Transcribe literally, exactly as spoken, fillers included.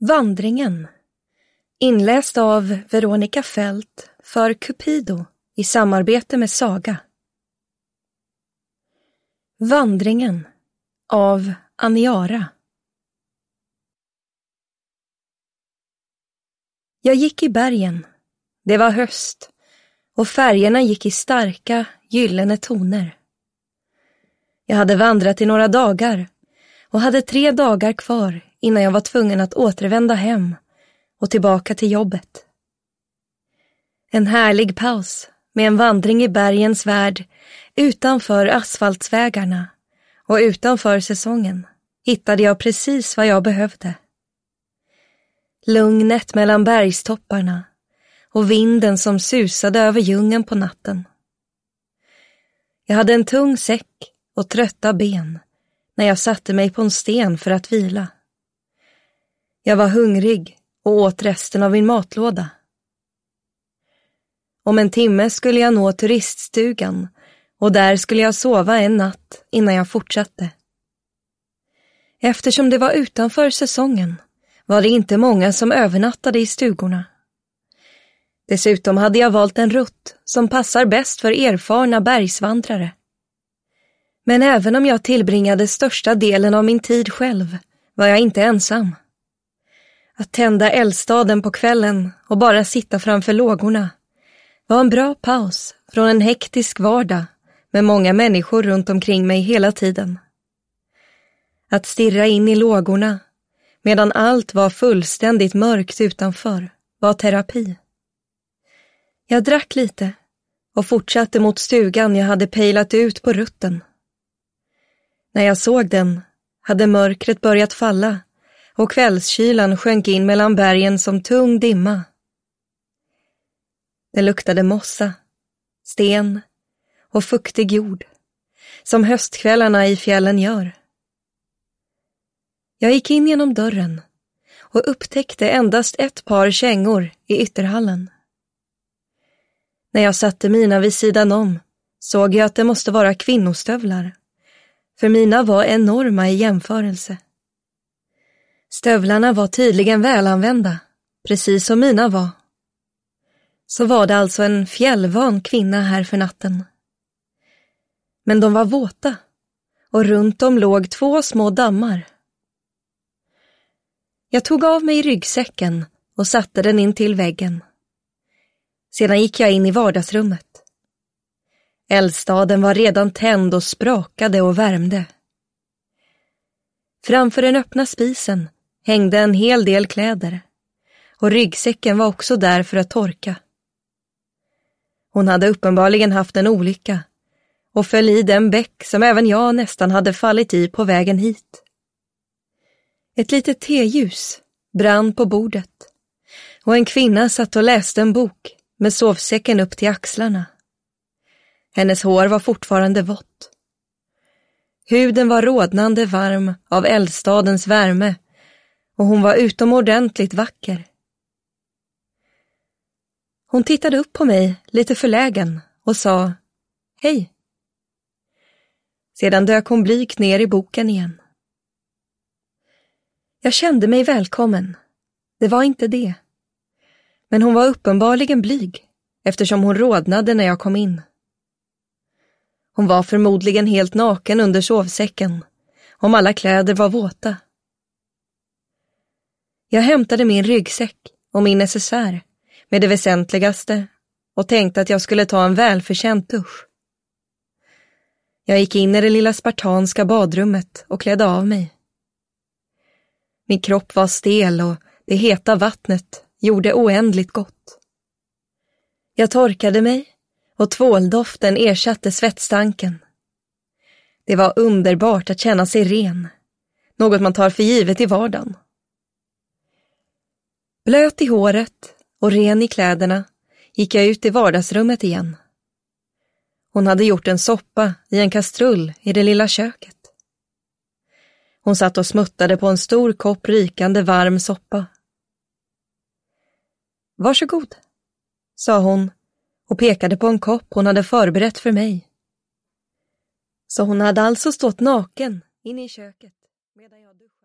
Vandringen. Inläst av Veronica Fält för Cupido i samarbete med Saga. Vandringen av Aniara. Jag gick i bergen. Det var höst och färgerna gick i starka, gyllene toner. Jag hade vandrat i några dagar och hade tre dagar kvar innan jag var tvungen att återvända hem och tillbaka till jobbet. En härlig paus med en vandring i bergens värld utanför asfaltsvägarna och utanför säsongen hittade jag precis vad jag behövde. Lugnet mellan bergstopparna och vinden som susade över djungeln på natten. Jag hade en tung säck och trötta ben när jag satte mig på en sten för att vila. Jag var hungrig och åt resten av min matlåda. Om en timme skulle jag nå turiststugan och där skulle jag sova en natt innan jag fortsatte. Eftersom det var utanför säsongen var det inte många som övernattade i stugorna. Dessutom hade jag valt en rutt som passar bäst för erfarna bergsvandrare. Men även om jag tillbringade största delen av min tid själv var jag inte ensam. Att tända eldstaden på kvällen och bara sitta framför lågorna var en bra paus från en hektisk vardag med många människor runt omkring mig hela tiden. Att stirra in i lågorna medan allt var fullständigt mörkt utanför var terapi. Jag drack lite och fortsatte mot stugan jag hade pejlat ut på rutten. När jag såg den hade mörkret börjat falla och kvällskylan sjönk in mellan bergen som tung dimma. Det luktade mossa, sten och fuktig jord, som höstkvällarna i fjällen gör. Jag gick in genom dörren och upptäckte endast ett par kängor i ytterhallen. När jag satte mina vid sidan om såg jag att det måste vara kvinnostövlar, för mina var enorma i jämförelse. Stövlarna var tydligen välanvända, precis som mina var. Så var det alltså en fjällvan kvinna här för natten. Men de var våta och runt om låg två små dammar. Jag tog av mig ryggsäcken och satte den in till väggen. Sedan gick jag in i vardagsrummet. Eldstaden var redan tänd och sprakade och värmde. Framför den öppna spisen hängde en hel del kläder och ryggsäcken var också där för att torka. Hon hade uppenbarligen haft en olycka och föll i den bäck som även jag nästan hade fallit i på vägen hit. Ett litet teljus brann på bordet och en kvinna satt och läste en bok med sovsäcken upp till axlarna. Hennes hår var fortfarande vått. Huden var rodnande varm av eldstadens värme och hon var utomordentligt vacker. Hon tittade upp på mig lite förlägen och sa hej. Sedan dök hon blygt ner i boken igen. Jag kände mig välkommen. Det var inte det. Men hon var uppenbarligen blyg eftersom hon rodnade när jag kom in. Hon var förmodligen helt naken under sovsäcken, om alla kläder var våta. Jag hämtade min ryggsäck och min necessär med det väsentligaste och tänkte att jag skulle ta en välförtjänt dusch. Jag gick in i det lilla spartanska badrummet och klädde av mig. Min kropp var stel och det heta vattnet gjorde oändligt gott. Jag torkade mig och tvåldoften ersatte svettstanken. Det var underbart att känna sig ren, något man tar för givet i vardagen. Blöt i håret och ren i kläderna gick jag ut i vardagsrummet igen. Hon hade gjort en soppa i en kastrull i det lilla köket. Hon satt och smuttade på en stor kopp rykande varm soppa. Varsågod, sa hon och pekade på en kopp hon hade förberett för mig. Så hon hade alltså stått naken inne i köket medan jag duschade.